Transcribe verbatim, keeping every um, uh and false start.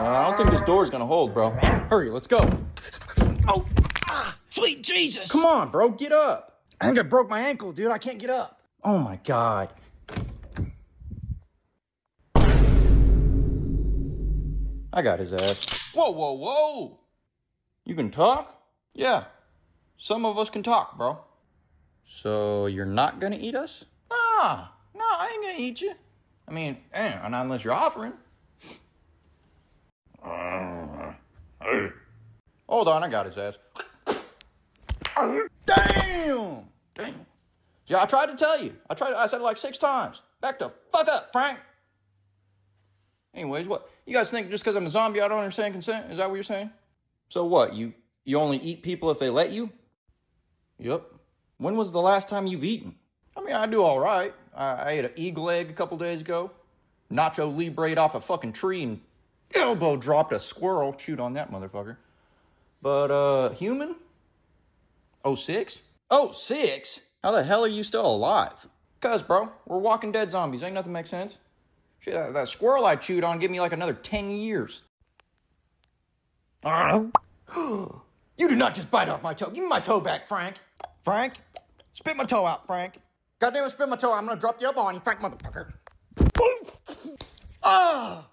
I don't think this door's gonna hold, bro. Hurry, let's go. Oh, ah, sweet Jesus. Come on, bro, get up. I think I broke my ankle, dude. I can't get up. Oh, my God. I got his ass. Whoa, whoa, whoa. You can talk? Yeah, some of us can talk, bro. So you're not gonna eat us? Nah, nah, I ain't gonna eat you. I mean, eh, not unless you're offering. Uh, hey. Hold on, I got his ass. Damn! Damn. Yeah, I tried to tell you. I tried. I said it like six times. Back the fuck up, Frank. Anyways, what? You guys think just because I'm a zombie I don't understand consent? Is that what you're saying? So what, you, you only eat people if they let you? Yep. When was the last time you've eaten? I mean, I do all right. I, I ate an eagle egg a couple days ago. Nacho Libre off a fucking tree and elbow dropped a squirrel. Chewed on that motherfucker. But, uh, human? oh six? Oh, six? How the hell are you still alive? Cuz, bro, we're Walking Dead zombies. Ain't nothing makes sense. Shit, that, that squirrel I chewed on give me like another ten years. You did not just bite off my toe. Give me my toe back, Frank. Frank? Spit my toe out, Frank. Goddamn it, spit my toe out. I'm gonna drop the elbow on you, Frank, motherfucker. Ah!